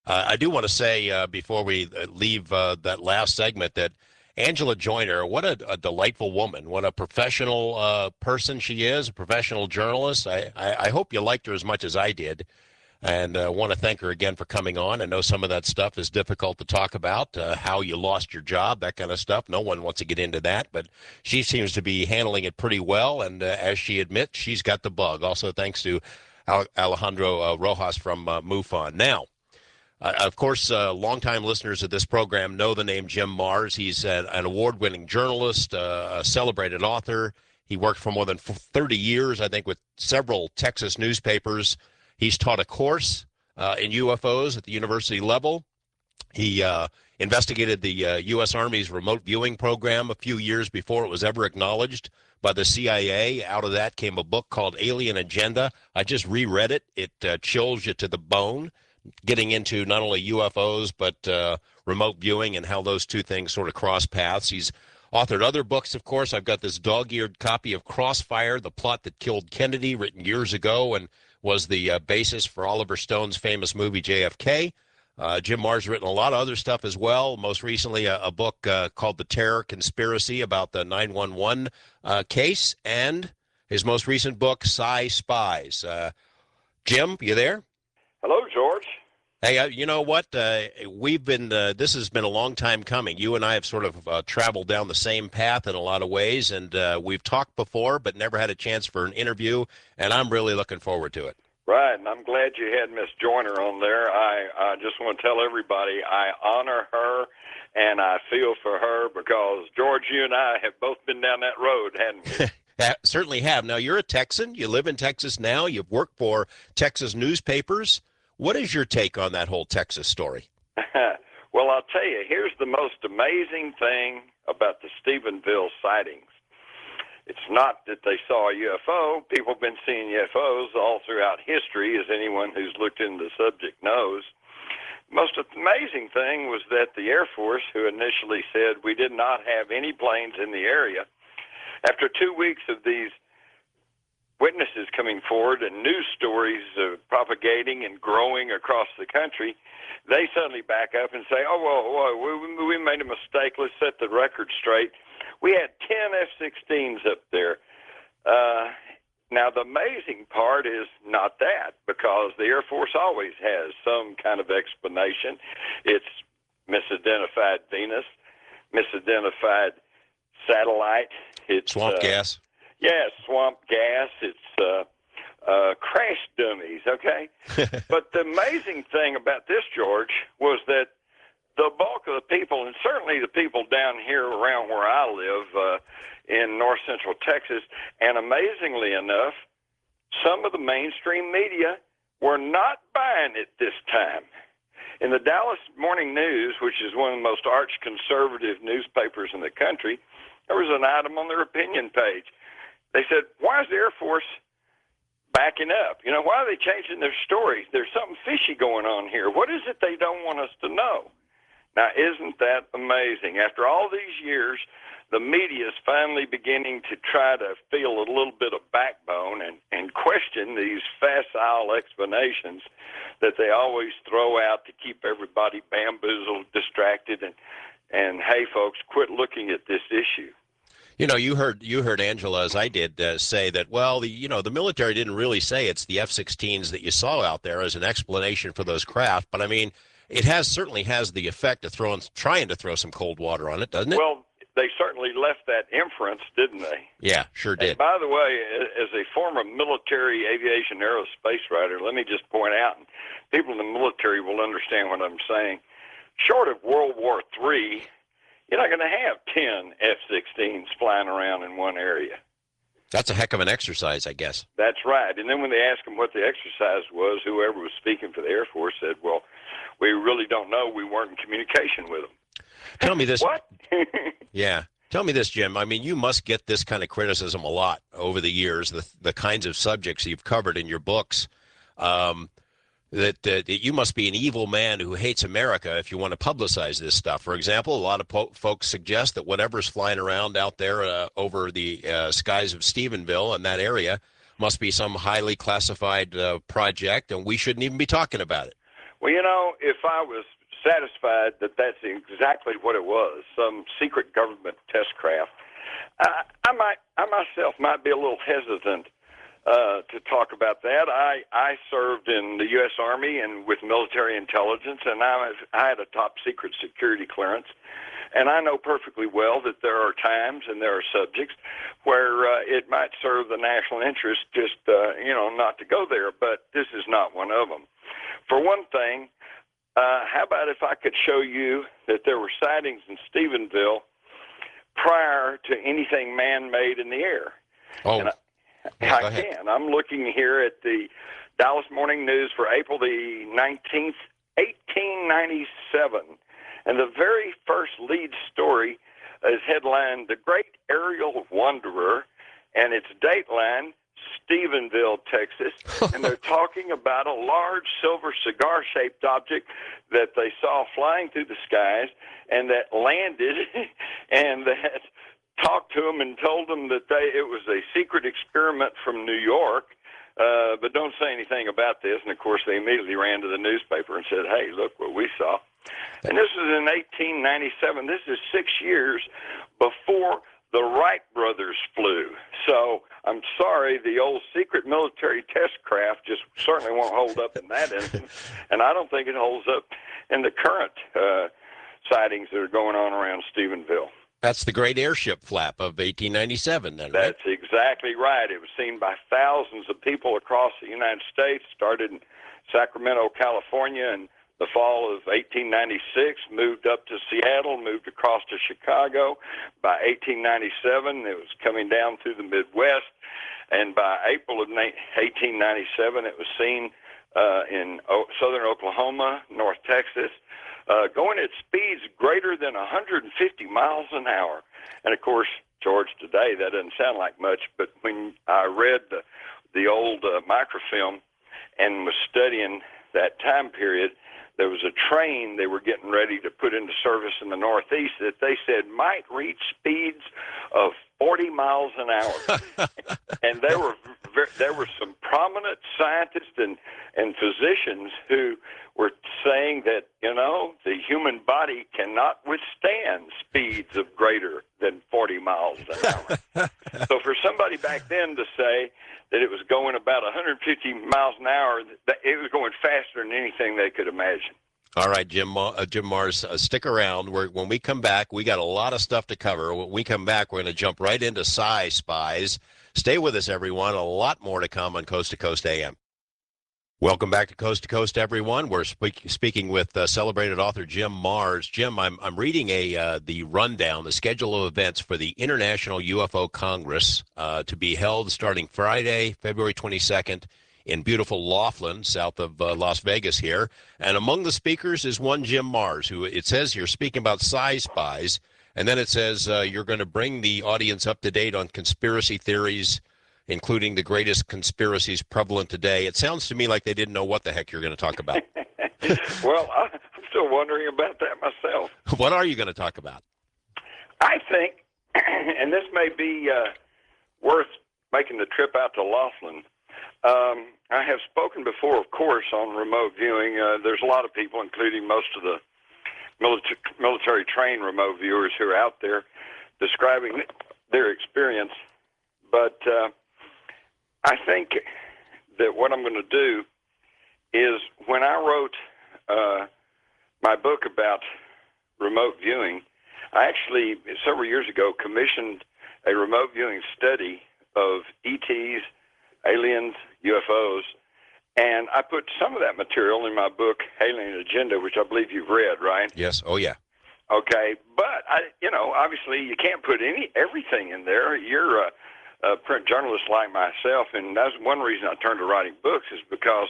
I do want to say before we leave that last segment that Angela Joyner, what a delightful woman, what a professional person she is, a professional journalist. I hope you liked her as much as I did. And want to thank her again for coming on. I know some of that stuff is difficult to talk about, how you lost your job, that kind of stuff. No one wants to get into that, but she seems to be handling it pretty well. And as she admits, she's got the bug. Also, thanks to Alejandro Rojas from MUFON. Now, of course, longtime listeners of this program know the name Jim Marrs. He's an award-winning journalist, a celebrated author. He worked for more than 30 years, I think, with several Texas newspapers. He's taught a course in UFOs at the university level. He investigated the U.S. Army's remote viewing program a few years before it was ever acknowledged by the CIA. Out of that came a book called Alien Agenda. I just reread it. It chills you to the bone, getting into not only UFOs, but remote viewing and how those two things sort of cross paths. He's authored other books, of course. I've got this dog-eared copy of Crossfire, The Plot That Killed Kennedy, written years ago and was the basis for Oliver Stone's famous movie JFK. Jim Marrs written a lot of other stuff as well. Most recently, a book called The Terror Conspiracy about the 911 case, and his most recent book, Psi Spies. Jim, you there? Hello, George. Hey, you know what? We've been, this has been a long time coming. You and I have sort of traveled down the same path in a lot of ways, and we've talked before, but never had a chance for an interview, and I'm really looking forward to it. Right, and I'm glad you had Miss Joyner on there. I just want to tell everybody I honor her and I feel for her because, George, you and I have both been down that road, hadn't we? Certainly have. Now, you're a Texan. You live in Texas now. You've worked for Texas newspapers. What is your take on that whole Texas story? Well, I'll tell you, here's the most amazing thing about the Stephenville sightings. It's not that they saw a UFO. People have been seeing UFOs all throughout history, as anyone who's looked into the subject knows. Most amazing thing was that the Air Force, who initially said we did not have any planes in the area, after 2 weeks of these witnesses coming forward and news stories propagating and growing across the country, they suddenly back up and say, we made a mistake. Let's set the record straight. We had 10 F-16s up there. Now, the amazing part is not that, because the Air Force always has some kind of explanation. It's misidentified Venus, misidentified satellite. It's swamp gas. Yeah, swamp gas. It's crash dummies, okay? But the amazing thing about this, George, was that the bulk of the people, and certainly the people down here around where I live in north central Texas, and amazingly enough, some of the mainstream media were not buying it this time. In the Dallas Morning News, which is one of the most arch-conservative newspapers in the country, there was an item on their opinion page. They said, why is the Air Force backing up? You know, why are they changing their stories? There's something fishy going on here. What is it they don't want us to know? Now, isn't that amazing? After all these years, the media is finally beginning to try to feel a little bit of backbone and question these facile explanations that they always throw out to keep everybody bamboozled, distracted, and hey, folks, quit looking at this issue. You know, you heard Angela, as I did, say that, well, the military didn't really say it's the F-16s that you saw out there as an explanation for those craft, but I mean, it certainly has the effect of trying to throw some cold water on it, doesn't it? Well, they certainly left that inference, didn't they? Yeah, sure did. And by the way, as a former military aviation aerospace writer, let me just point out, and people in the military will understand what I'm saying, short of World War III, you're not going to have 10 F-16s flying around in one area. That's a heck of an exercise, I guess. That's right. And then when they asked them what the exercise was, whoever was speaking for the Air Force said, well, we really don't know. We weren't in communication with them. Tell me this. What? Yeah. Tell me this, Jim. I mean, you must get this kind of criticism a lot over the years, the kinds of subjects you've covered in your books, that you must be an evil man who hates America if you want to publicize this stuff. For example, a lot of folks suggest that whatever's flying around out there over the skies of Stephenville and that area must be some highly classified project, and we shouldn't even be talking about it. Well, you know, if I was satisfied that that's exactly what it was, some secret government test craft, I myself might be a little hesitant to talk about that. I served in the U.S. Army and with military intelligence, and I had a top secret security clearance. And I know perfectly well that there are times and there are subjects where it might serve the national interest just, not to go there. But this is not one of them. For one thing, how about if I could show you that there were sightings in Stephenville prior to anything man-made in the air? Oh, and I can. I'm looking here at the Dallas Morning News for April the 19th, 1897. And the very first lead story is headlined, "The Great Aerial Wanderer," and its dateline, Stephenville, Texas. And they're talking about a large silver cigar-shaped object that they saw flying through the skies and that landed and that talked to them and told them that it was a secret experiment from New York, but don't say anything about this. And, of course, they immediately ran to the newspaper and said, hey, look what we saw. And this was in 1897. This is 6 years before the Wright brothers flew. So I'm sorry, the old secret military test craft just certainly won't hold up in that instance. And I don't think it holds up in the current sightings that are going on around Stephenville. That's the great airship flap of 1897, then, right? That's exactly right. It was seen by thousands of people across the United States, started in Sacramento, California, and the fall of 1896, moved up to Seattle, moved across to Chicago. By 1897, it was coming down through the Midwest. And by April of 1897, it was seen in southern Oklahoma, North Texas, going at speeds greater than 150 miles an hour. And, of course, George, today that doesn't sound like much, but when I read the old microfilm and was studying that time period, there was a train they were getting ready to put into service in the Northeast that they said might reach speeds of 40 miles an hour. And there were some prominent scientists and physicians who were saying that, the human body cannot withstand speeds of greater than 40 miles an hour. So for somebody back then to say that it was going about 150 miles an hour, it was going faster than anything they could imagine. All right, Jim Marrs, stick around. When we come back, we got a lot of stuff to cover. When we come back, we're going to jump right into Sci Spies. Stay with us, everyone. A lot more to come on Coast to Coast AM. Welcome back to Coast, everyone. We're speaking with celebrated author Jim Marrs. Jim, I'm reading the rundown, the schedule of events for the International UFO Congress to be held starting Friday, February 22nd, in beautiful Laughlin, south of Las Vegas here. And among the speakers is one Jim Marrs, who it says here speaking about Sci Spies, and then it says you're going to bring the audience up to date on conspiracy theories, including the greatest conspiracies prevalent today. It sounds to me like they didn't know what the heck you're going to talk about. Well, I'm still wondering about that myself. What are you going to talk about? I think, and this may be worth making the trip out to Laughlin, I have spoken before, of course, on remote viewing. There's a lot of people, including most of the military trained remote viewers who are out there describing their experience. But I think that what I'm going to do is when I wrote my book about remote viewing, I actually, several years ago, commissioned a remote viewing study of ETs, aliens, UFOs, and I put some of that material in my book, Alien Agenda, which I believe you've read, right? Yes. Oh, yeah. Okay, but obviously you can't put everything in there. You're a print journalist like myself, and that's one reason I turned to writing books is because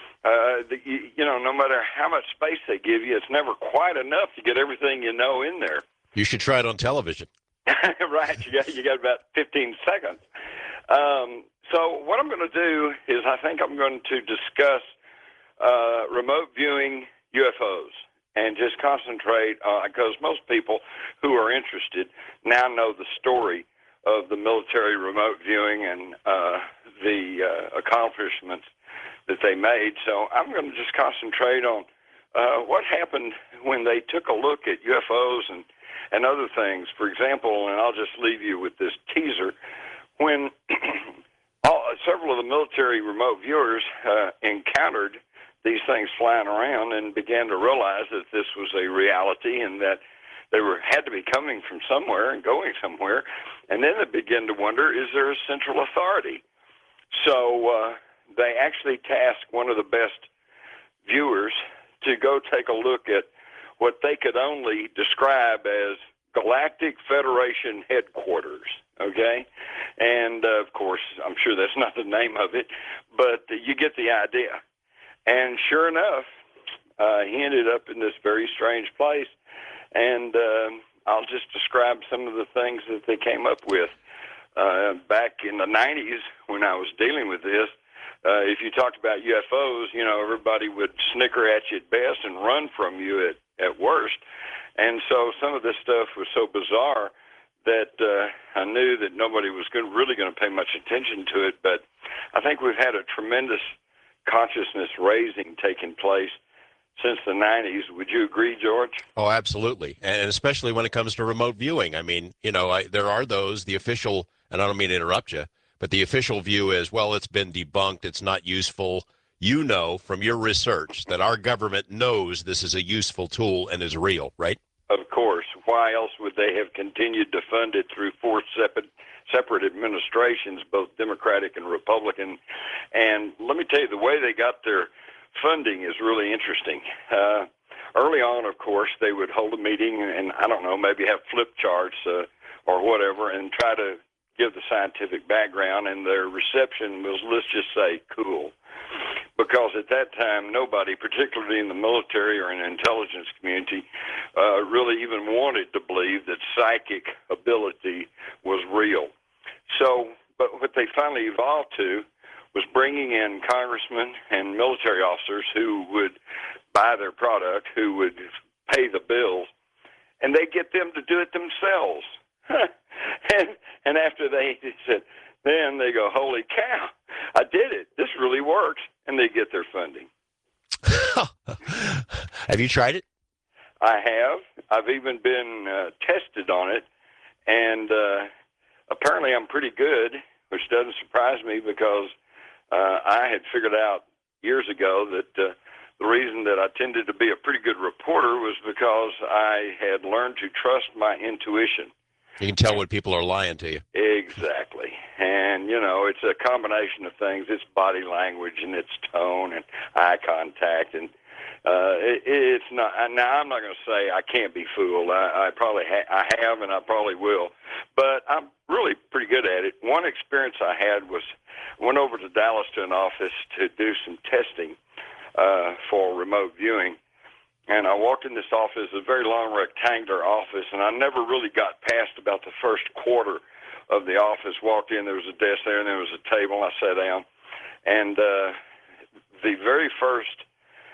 no matter how much space they give you, it's never quite enough to get everything in there. You should try it on television. Right, you got about 15 seconds. So what I'm going to do is I think I'm going to discuss remote viewing UFOs and just concentrate because most people who are interested now know the story of the military remote viewing and the accomplishments that they made. So I'm going to just concentrate on what happened when they took a look at UFOs and other things. For example, and I'll just leave you with this teaser, when several of the military remote viewers encountered these things flying around and began to realize that this was a reality and that they had to be coming from somewhere and going somewhere. And then they began to wonder, is there a central authority? So they actually tasked one of the best viewers to go take a look at what they could only describe as Galactic Federation Headquarters, okay? And, of course, I'm sure that's not the name of it, but you get the idea. And sure enough, he ended up in this very strange place, and I'll just describe some of the things that they came up with. Back in the 90s, when I was dealing with this, if you talked about UFOs, you know, everybody would snicker at you at best and run from you at worst. And so some of this stuff was so bizarre that I knew that nobody was really going to pay much attention to it. But I think we've had a tremendous consciousness raising taking place since the 90s. Would you agree, George? Oh, absolutely. And especially when it comes to remote viewing. I mean, you know, there are those, the official, and I don't mean to interrupt you, but the official view is, well, it's been debunked. It's not useful. You know from your research that our government knows this is a useful tool and is real, right? Of course. Why else would they have continued to fund it through four separate administrations, both Democratic and Republican? And let me tell you, the way they got their funding is really interesting. Early on, of course, they would hold a meeting and, I don't know, maybe have flip charts or whatever and try to give the scientific background, and their reception was, let's just say, cool. Because at that time, nobody, particularly in the military or in the intelligence community, really even wanted to believe that psychic ability was real. So, but what they finally evolved to was bringing in congressmen and military officers who would buy their product, who would pay the bills, and they get them to do it themselves. and after they said, then they go, holy cow, I did it. This really works. And they get their funding. Have you tried it? I have. I've even been tested on it. And apparently I'm pretty good, which doesn't surprise me because I had figured out years ago that the reason that I tended to be a pretty good reporter was because I had learned to trust my intuition. You can tell when people are lying to you. Exactly. And, you know, it's a combination of things. It's body language and it's tone and eye contact. And it's not, now I'm not going to say I can't be fooled. I probably I have and I probably will. But I'm really pretty good at it. One experience I had was I went over to Dallas to an office to do some testing for remote viewing. And I walked in this office, a very long rectangular office, and I never really got past about the first quarter of the office. Walked in, there was a desk there, and there was a table. I sat down. And the very first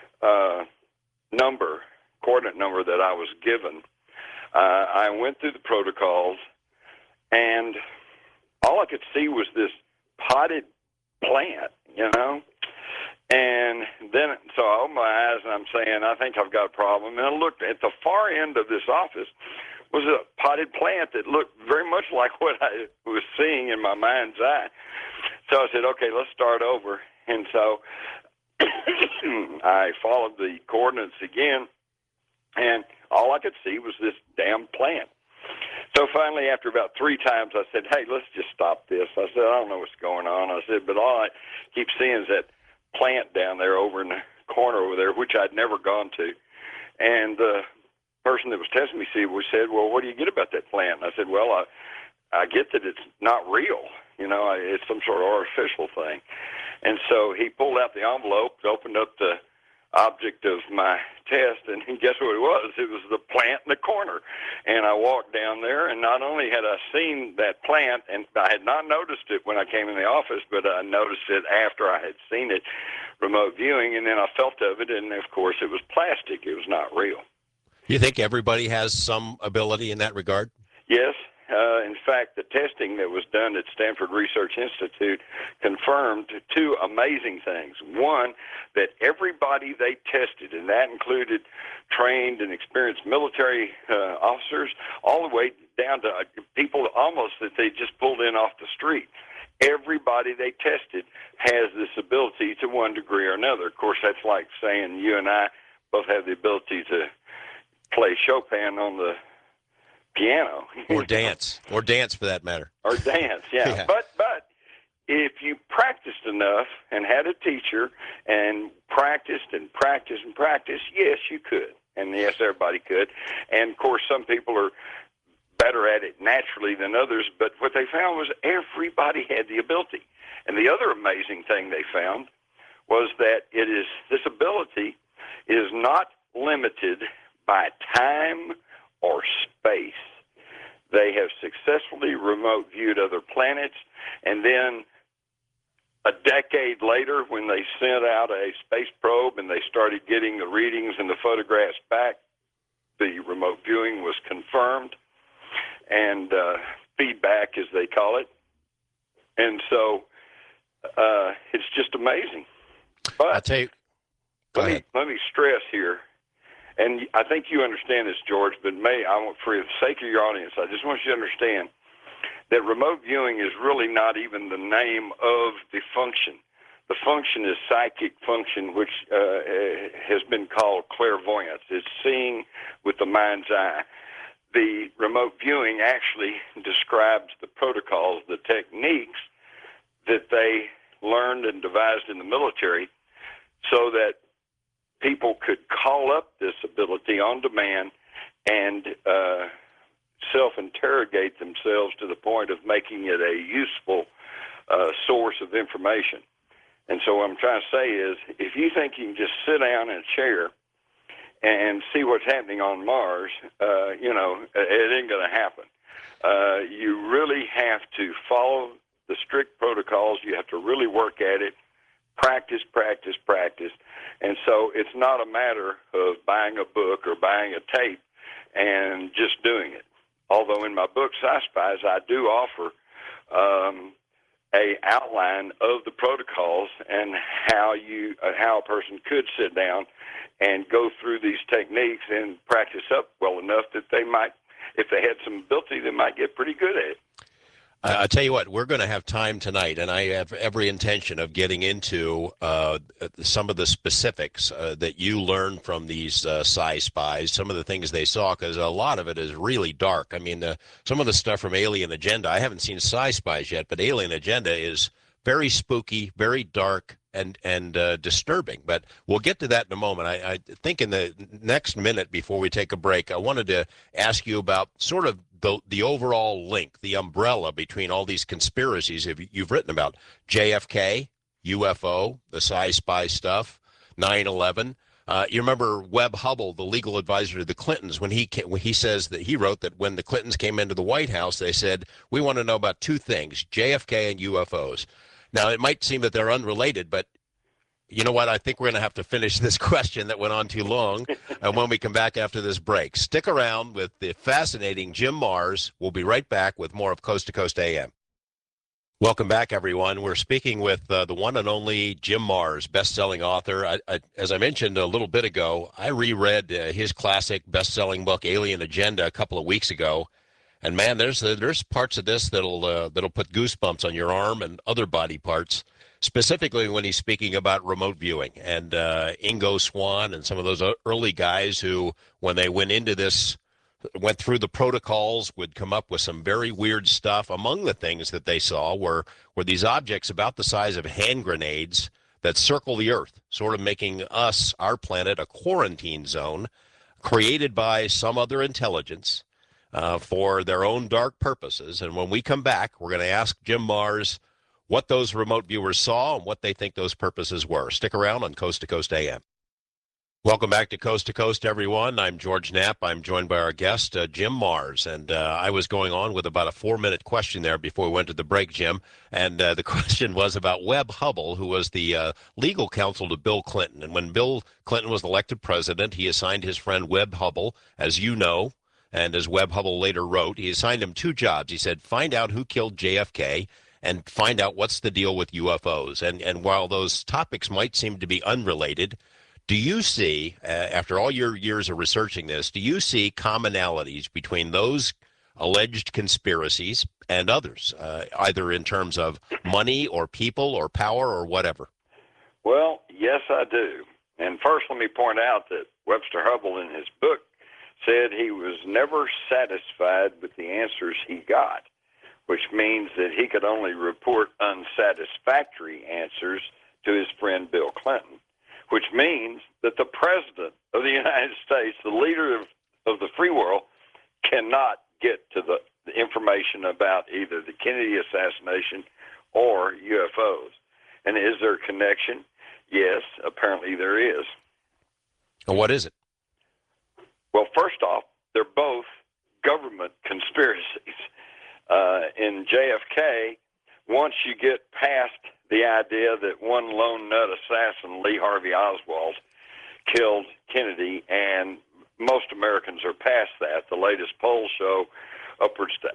coordinate number that I was given, I went through the protocols, and all I could see was this potted plant, you know. And then, so I opened my eyes and I'm saying, I think I've got a problem. And I looked at the far end of this office was a potted plant that looked very much like what I was seeing in my mind's eye. So I said, okay, let's start over. And so I followed the coordinates again, and all I could see was this damn plant. So finally, after about 3 times, I said, hey, let's just stop this. I said, I don't know what's going on. I said, but all I keep seeing is that plant down there over in the corner over there, which I'd never gone to. And the person that was testing me said, well, what do you get about that plant? And I said, well, I get that it's not real. You know, it's some sort of artificial thing. And so he pulled out the envelope, opened up the object of my test, and guess what it was? It was the plant in the corner. And I walked down there, and not only had I seen that plant, and I had not noticed it when I came in the office, but I noticed it after I had seen it remote viewing, and then I felt of it, and of course it was plastic. It was not real. You think everybody has some ability in that regard? Yes, In fact, the testing that was done at Stanford Research Institute confirmed two amazing things. One, that everybody they tested, and that included trained and experienced military officers, all the way down to people almost that they just pulled in off the street. Everybody they tested has this ability to one degree or another. Of course, that's like saying you and I both have the ability to play Chopin on the piano. Or dance for that matter. Or dance, yeah. But if you practiced enough and had a teacher and practiced and practiced and practiced, yes, you could. And yes, everybody could. And, of course, some people are better at it naturally than others, but what they found was everybody had the ability. And the other amazing thing they found was that this ability is not limited by time or space. They have successfully remote viewed other planets, and then a decade later, when they sent out a space probe and they started getting the readings and the photographs back, the remote viewing was confirmed, and feedback, as they call it. And so it's just amazing. But I'll tell you, let me stress here, and I think you understand this, George, but for the sake of your audience, I just want you to understand that remote viewing is really not even the name of the function. The function is psychic function, which has been called clairvoyance. It's seeing with the mind's eye. The remote viewing actually describes the protocols, the techniques that they learned and devised in the military so that people could call up this ability on demand and self-interrogate themselves to the point of making it a useful source of information. And so what I'm trying to say is, if you think you can just sit down in a chair and see what's happening on Mars, it ain't going to happen. You really have to follow the strict protocols. You have to really work at it, practice. And so it's not a matter of buying a book or buying a tape and just doing it. Although in my book, Sci Spies, I do offer a outline of the protocols and how a person could sit down and go through these techniques and practice up well enough that they might, if they had some ability, they might get pretty good at it. I'll tell you what, we're going to have time tonight, and I have every intention of getting into some of the specifics that you learned from these Sci Spies, some of the things they saw, because a lot of it is really dark. I mean, some of the stuff from Alien Agenda, I haven't seen Sci Spies yet, but Alien Agenda is very spooky, very dark, and disturbing. But we'll get to that in a moment. I think in the next minute before we take a break, I wanted to ask you about sort of the overall link, the umbrella between all these conspiracies you've written about. JFK, UFO, the Sci-Spy stuff, 9/11. You remember Webb Hubbell, the legal advisor to the Clintons, when he says that he wrote that when the Clintons came into the White House, they said, we want to know about two things, JFK and UFOs. Now, it might seem that they're unrelated, but you know what? I think we're going to have to finish this question that went on too long when we come back after this break. Stick around with the fascinating Jim Marrs. We'll be right back with more of Coast to Coast AM. Welcome back, everyone. We're speaking with the one and only Jim Marrs, best-selling author. As I mentioned a little bit ago, I reread his classic best-selling book, Alien Agenda, a couple of weeks ago. And, man, there's parts of this that'll put goosebumps on your arm and other body parts, specifically when he's speaking about remote viewing and Ingo Swann and some of those early guys who, when they went through the protocols, would come up with some very weird stuff. Among the things that they saw were these objects about the size of hand grenades that circle the Earth, sort of making our planet, a quarantine zone created by some other intelligence for their own dark purposes. And when we come back, we're going to ask Jim Marrs what those remote viewers saw and what they think those purposes were. Stick around on Coast to Coast AM. Welcome back to Coast, everyone. I'm George Knapp. I'm joined by our guest, Jim Marrs. And I was going on with about a 4-minute question there before we went to the break, Jim. And the question was about Webb Hubbell, who was the legal counsel to Bill Clinton. And when Bill Clinton was elected president, he assigned his friend Webb Hubbell, as you know, And as Webb Hubbell later wrote, he assigned him two jobs. He said, find out who killed JFK and find out what's the deal with UFOs. And while those topics might seem to be unrelated, do you see, after all your years of researching this, do you see commonalities between those alleged conspiracies and others, either in terms of money or people or power or whatever? Well, yes, I do. And first, let me point out that Webster Hubbell in his book said he was never satisfied with the answers he got, which means that he could only report unsatisfactory answers to his friend Bill Clinton, which means that the President of the United States, the leader of the free world, cannot get to the information about either the Kennedy assassination or UFOs. And is there a connection? Yes, apparently there is. And what is it? Well, first off, they're both government conspiracies. In JFK, once you get past the idea that one lone nut assassin, Lee Harvey Oswald, killed Kennedy, and most Americans are past that. The latest polls show upwards to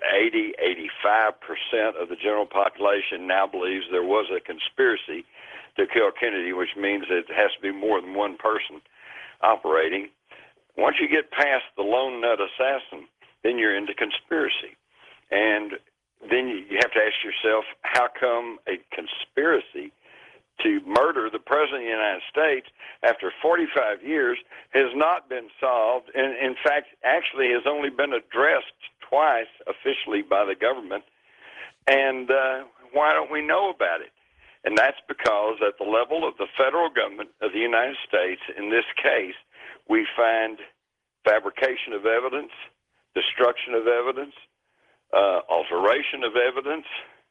85% of the general population now believes there was a conspiracy to kill Kennedy, which means it has to be more than one person operating. Once you get past the lone nut assassin, then you're into conspiracy. And then you have to ask yourself, how come a conspiracy to murder the President of the United States after 45 years has not been solved, and in fact actually has only been addressed twice officially by the government, and why don't we know about it? And that's because at the level of the federal government of the United States, in this case, we find fabrication of evidence, destruction of evidence, alteration of evidence,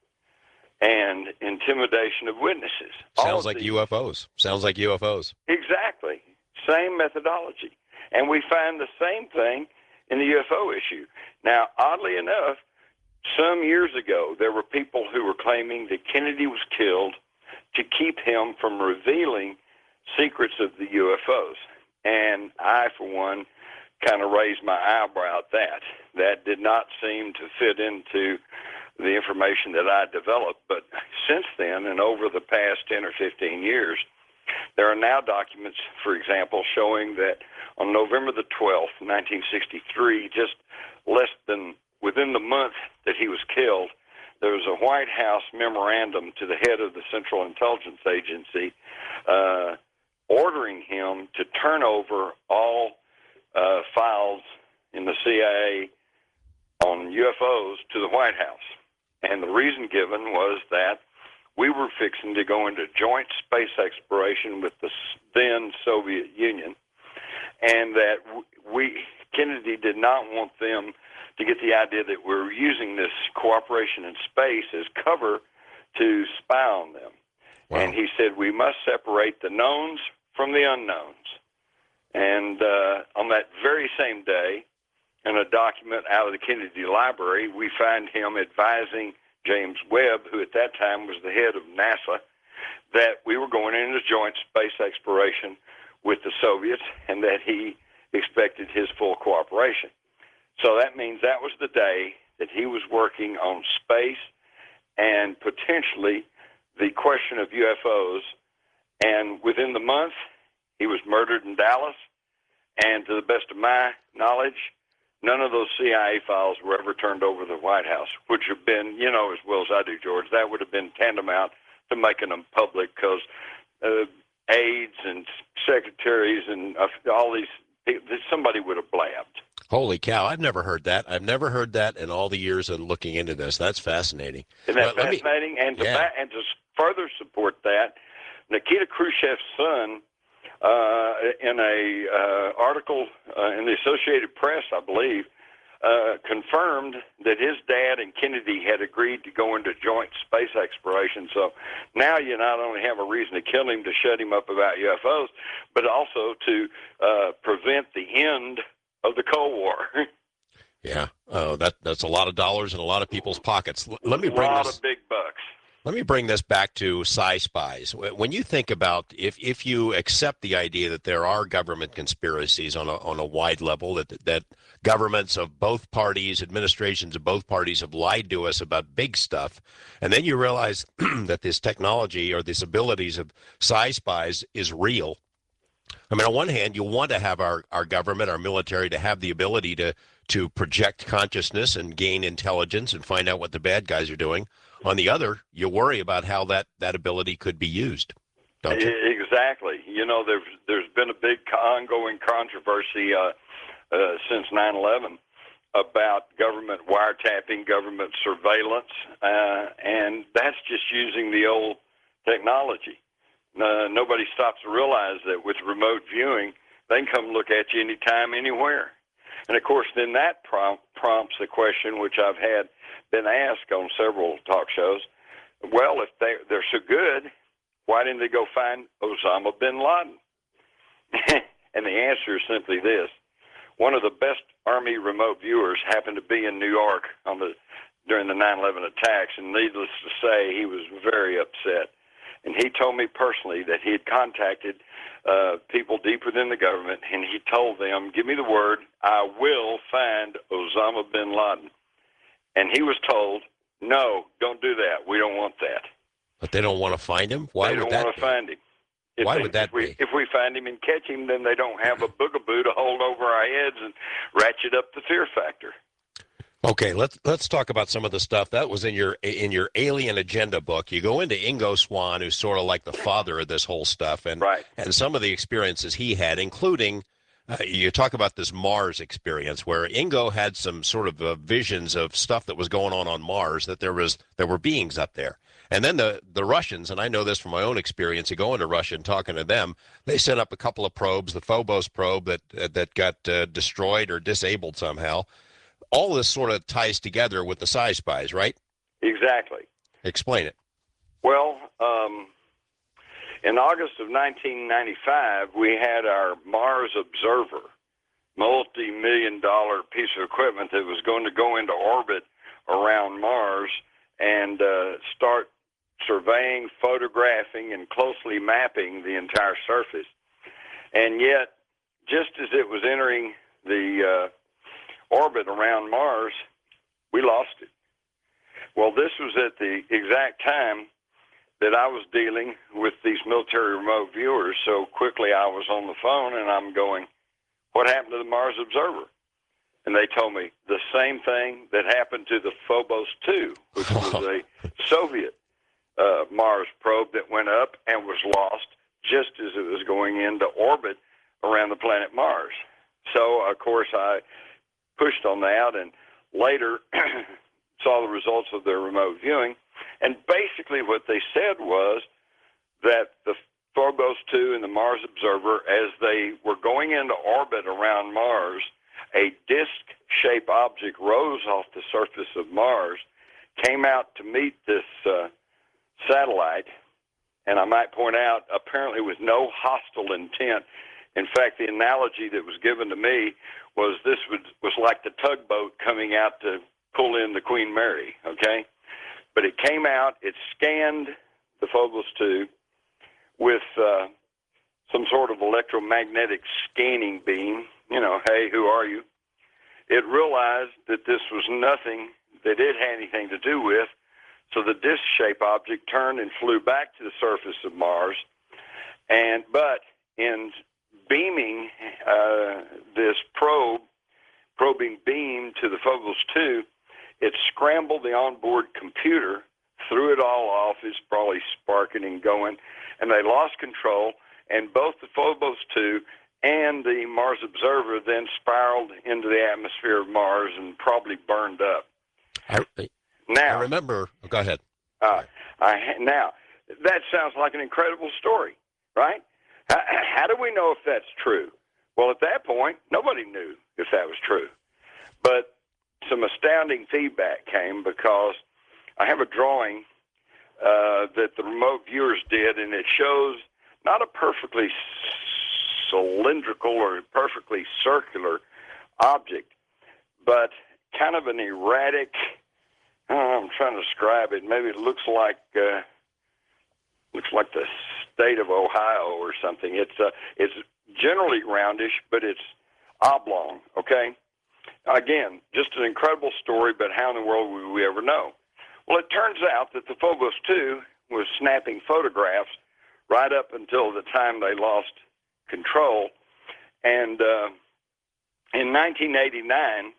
and intimidation of witnesses. Sounds like UFOs. Sounds like UFOs. Exactly. Same methodology. And we find the same thing in the UFO issue. Now, oddly enough, some years ago, there were people who were claiming that Kennedy was killed to keep him from revealing secrets of the UFOs. And I, for one, kind of raised my eyebrow at that. That did not seem to fit into the information that I developed. But since then, and over the past 10 or 15 years, there are now documents, for example, showing that on November the 12th, 1963, just less than within the month that he was killed, there was a White House memorandum to the head of the Central Intelligence Agency ordering him to turn over all files in the CIA on UFOs to the White House. And the reason given was that we were fixing to go into joint space exploration with the then Soviet Union, and that Kennedy did not want them to get the idea that we're using this cooperation in space as cover to spy on them. Wow. And he said we must separate the knowns from the unknowns. And on that very same day, in a document out of the Kennedy Library, we find him advising James Webb, who at that time was the head of NASA, that we were going into joint space exploration with the Soviets and that he expected his full cooperation. So that means that was the day that he was working on space and potentially the question of UFOs. And within the month, he was murdered in Dallas. And to the best of my knowledge, none of those CIA files were ever turned over to the White House, which have been, you know as well as I do, George, that would have been tantamount to making them public, because aides and secretaries and all these, somebody would have blabbed. Holy cow, I've never heard that. I've never heard that in all the years of looking into this. That's fascinating. Isn't that fascinating? And to further support that, Nikita Khrushchev's son, in a article in the Associated Press, I believe, confirmed that his dad and Kennedy had agreed to go into joint space exploration. So now you not only have a reason to kill him, to shut him up about UFOs, but also to prevent the end of the Cold War. Yeah, that's a lot of dollars in a lot of people's pockets. Let me bring a lot of big bucks. Let me bring this back to Spies. When you think about if you accept the idea that there are government conspiracies on a wide level, that governments of both parties, administrations of both parties have lied to us about big stuff, and then you realize that this technology or these abilities of Spies is real. I mean, on one hand, you want to have our government, our military, to have the ability to project consciousness and gain intelligence and find out what the bad guys are doing. On the other, you worry about how that ability could be used, don't you? Exactly. You know, there's been a big ongoing controversy since 9/11 about government wiretapping, government surveillance, and that's just using the old technology. Nobody stops to realize that with remote viewing, they can come look at you anytime, anywhere. And of course, then that prompts the question, which I've been asked on several talk shows. Well, if they're so good, why didn't they go find Osama bin Laden? And the answer is simply this: one of the best Army remote viewers happened to be in New York during the 9/11 attacks, and needless to say, he was very upset. And he told me personally that he had contacted people deep within the government, and he told them, give me the word, I will find Osama bin Laden. And he was told, no, don't do that. We don't want that. But they don't want to find him? Why would that be? They don't want to find him. Why would that be? If we find him and catch him, then they don't have a boogaboo to hold over our heads and ratchet up the fear factor. Okay, let's talk about some of the stuff that was in your Alien Agenda book. You go into Ingo Swann, who's sort of like the father of this whole stuff, and right. And some of the experiences he had, including you talk about this Mars experience, where Ingo had some sort of visions of stuff that was going on Mars, that there were beings up there. And then the Russians, and I know this from my own experience, you go into Russia and talking to them, they set up a couple of probes, the Phobos probe that got destroyed or disabled somehow. All this sort of ties together with the Spies, right? Exactly. Explain it. Well, in August of 1995, we had our Mars Observer, multi-million-dollar piece of equipment that was going to go into orbit around Mars and start surveying, photographing, and closely mapping the entire surface. And yet, just as it was entering the orbit around Mars, we lost it. Well, this was at the exact time that I was dealing with these military remote viewers. So quickly I was on the phone and I'm going, what happened to the Mars Observer? And they told me the same thing that happened to the Phobos 2, which was a Soviet Mars probe that went up and was lost just as it was going into orbit around the planet Mars. So, of course, I pushed on that and later saw the results of their remote viewing. And basically what they said was that the Phobos 2 and the Mars Observer, as they were going into orbit around Mars, a disc-shaped object rose off the surface of Mars, came out to meet this satellite, and I might point out, apparently with no hostile intent. In fact, the analogy that was given to me was this was like the tugboat coming out to pull in the Queen Mary, okay? But it came out, it scanned the Phobos 2 with some sort of electromagnetic scanning beam, you know, hey, who are you? It realized that this was nothing that it had anything to do with, so the disc-shaped object turned and flew back to the surface of Mars, but in beaming this probing beam to the Phobos 2, it scrambled the onboard computer, threw it all off. It's probably sparking and going, and they lost control, and both the Phobos 2 and the Mars Observer then spiraled into the atmosphere of Mars and probably burned up. I remember. Go ahead. Now, that sounds like an incredible story, right? How do we know if that's true? Well, at that point, nobody knew if that was true. But some astounding feedback came because I have a drawing that the remote viewers did, and it shows not a perfectly cylindrical or perfectly circular object, but kind of an erratic I'm trying to describe it. Maybe it looks like the state of Ohio or something. It's generally roundish, but it's oblong. Okay. Again, just an incredible story, but how in the world would we ever know? Well, it turns out that the Phobos 2 was snapping photographs right up until the time they lost control. And in 1989,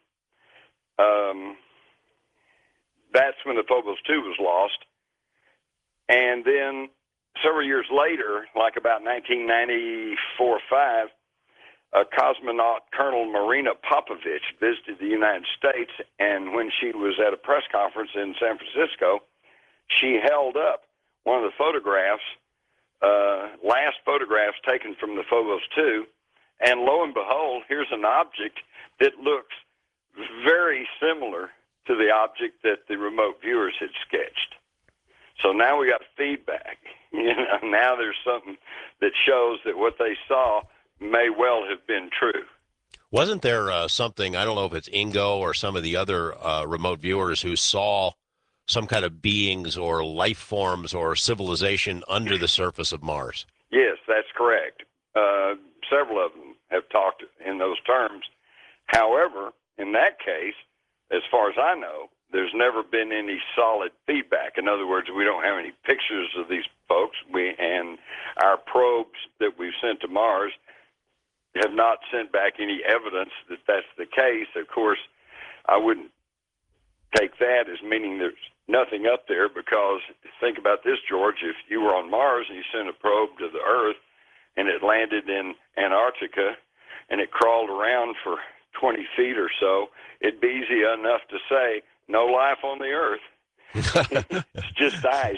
that's when the Phobos 2 was lost. And then several years later, like about 1994-5, cosmonaut Colonel Marina Popovich visited the United States, and when she was at a press conference in San Francisco, she held up one of the photographs, last photographs taken from the Phobos 2, and lo and behold, here's an object that looks very similar to the object that the remote viewers had sketched. So now we got feedback. Now there's something that shows that what they saw may well have been true. Wasn't there something, I don't know if it's Ingo or some of the other remote viewers who saw some kind of beings or life forms or civilization under the surface of Mars? Yes, that's correct. Several of them have talked in those terms. However, in that case, as far as I know, there's never been any solid feedback. In other words, we don't have any pictures of these folks. And our probes that we've sent to Mars have not sent back any evidence that that's the case. Of course, I wouldn't take that as meaning there's nothing up there, because think about this, George. If you were on Mars and you sent a probe to the Earth and it landed in Antarctica and it crawled around for 20 feet or so, it'd be easy enough to say, no life on the Earth. It's just ice,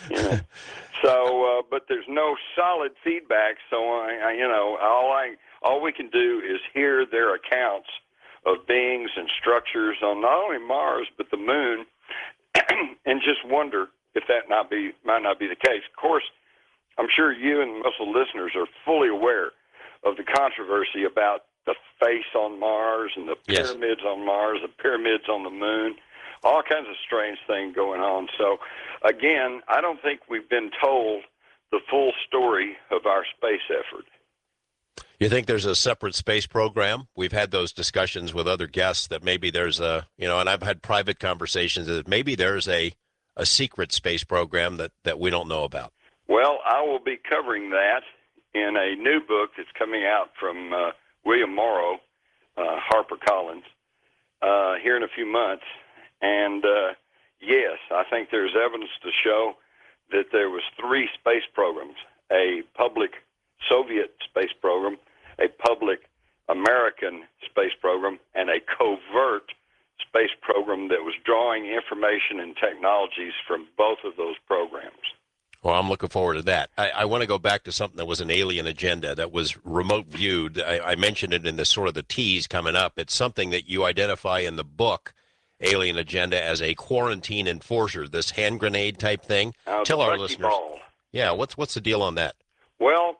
So, but there's no solid feedback. So, all we can do is hear their accounts of beings and structures on not only Mars but the Moon, and just wonder if that might not be the case. Of course, I'm sure you and most of the listeners are fully aware of the controversy about the face on Mars and the pyramids on Mars, the pyramids on the Moon. All kinds of strange things going on. So, again, I don't think we've been told the full story of our space effort. You think there's a separate space program? We've had those discussions with other guests that maybe there's and I've had private conversations that maybe there's a secret space program that we don't know about. Well, I will be covering that in a new book that's coming out from William Morrow, HarperCollins, here in a few months. And yes, I think there's evidence to show that there was 3 space programs: a public Soviet space program, a public American space program, and a covert space program that was drawing information and technologies from both of those programs. Well, I'm looking forward to that. I want to go back to something that was an alien agenda that was remote viewed. I mentioned it in the sort of the tease coming up. It's something that you identify in the book, Alien Agenda, as a quarantine enforcer, this hand grenade type thing. Tell our listeners. Ball. Yeah, what's the deal on that? Well,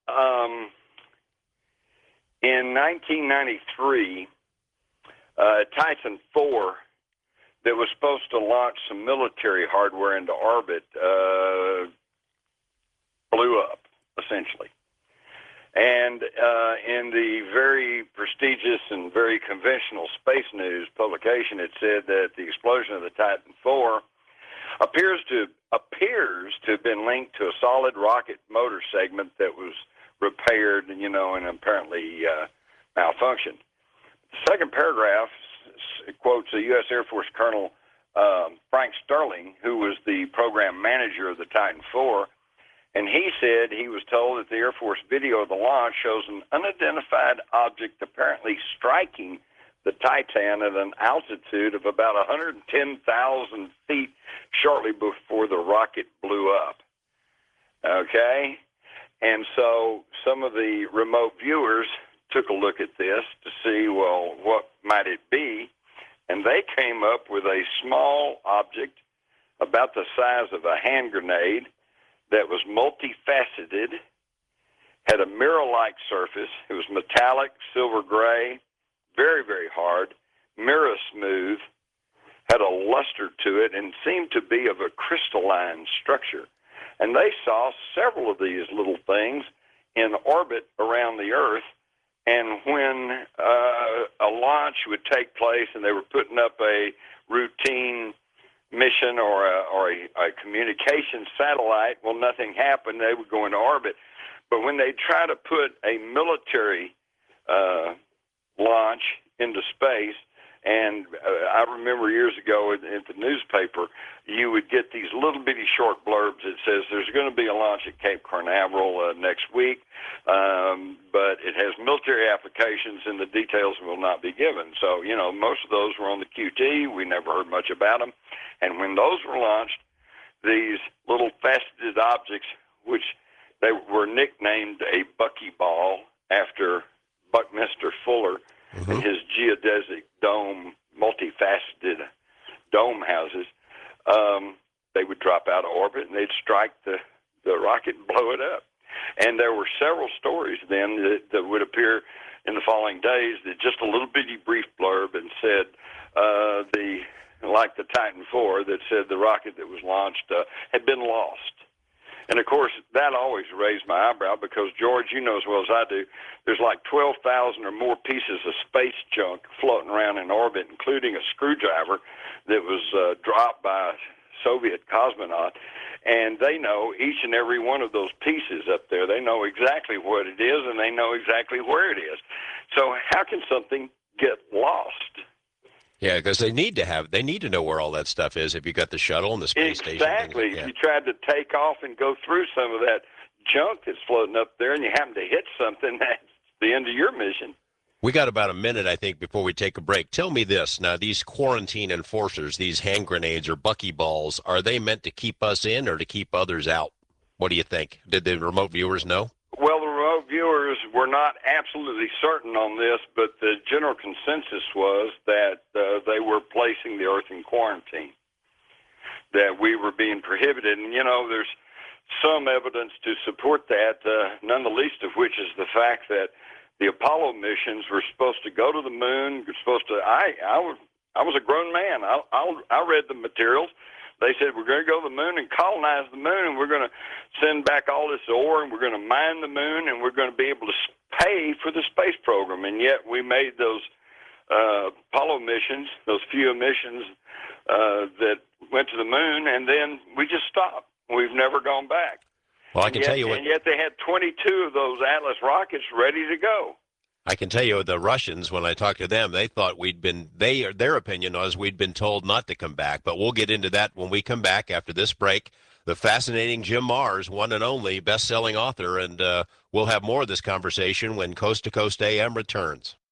in 1993, Titan IV, that was supposed to launch some military hardware into orbit, blew up, essentially. And in the very prestigious and very conventional Space News publication, it said that the explosion of the Titan IV appears to have been linked to a solid rocket motor segment that was repaired, and apparently malfunctioned. The second paragraph quotes a U.S. Air Force Colonel Frank Sterling, who was the program manager of the Titan IV, and he said he was told that the Air Force video of the launch shows an unidentified object apparently striking the Titan at an altitude of about 110,000 feet shortly before the rocket blew up. Okay? And so some of the remote viewers took a look at this to see, well, what might it be? And they came up with a small object about the size of a hand grenade that was multifaceted, had a mirror-like surface. It was metallic, silver gray, very, very hard, mirror smooth, had a luster to it and seemed to be of a crystalline structure. And they saw several of these little things in orbit around the Earth. And when a launch would take place and they were putting up a routine mission or a communication satellite, well, nothing happened. They would go into orbit. But when they try to put a military launch into space, and I remember years ago at the newspaper, you would get these little bitty short blurbs that says there's going to be a launch at Cape Canaveral next week, but it has military applications and the details will not be given. So, you know, most of those were on the QT. We never heard much about them. And when those were launched, these little faceted objects, which they were nicknamed a buckyball after Buckminster Fuller, and his geodesic dome, multifaceted dome houses, they would drop out of orbit and they'd strike the rocket and blow it up. And there were several stories then that would appear in the following days that just a little bitty brief blurb and said like the Titan IV that said the rocket that was launched had been lost. And, of course, that always raised my eyebrow because, George, you know as well as I do, there's like 12,000 or more pieces of space junk floating around in orbit, including a screwdriver that was dropped by a Soviet cosmonaut. And they know each and every one of those pieces up there. They know exactly what it is, and they know exactly where it is. So how can something get lost? Yeah, because they need to know where all that stuff is if you got the shuttle and the space station. Exactly. If you tried to take off and go through some of that junk that's floating up there and you happen to hit something, that's the end of your mission. We got about a minute, I think, before we take a break. Tell me this. Now, these quarantine enforcers, these hand grenades or buckyballs, are they meant to keep us in or to keep others out? What do you think? Did the remote viewers know? Well, the remote viewers were not absolutely certain on this, but the general consensus was that they were placing the Earth in quarantine, that we were being prohibited. And, you know, there's some evidence to support that, none the least of which is the fact that the Apollo missions were supposed to go to the moon. I was a grown man. I read the materials. They said, we're going to go to the moon and colonize the moon, and we're going to send back all this ore, and we're going to mine the moon, and we're going to be able to pay for the space program. And yet we made those Apollo missions, those few missions that went to the moon, and then we just stopped. We've never gone back. Well, I can tell you what. And yet they had 22 of those Atlas rockets ready to go. I can tell you the Russians, when I talked to them, they thought their opinion was we'd been told not to come back. But we'll get into that when we come back after this break. The fascinating Jim Marrs, one and only best-selling author, and we'll have more of this conversation when Coast to Coast AM returns.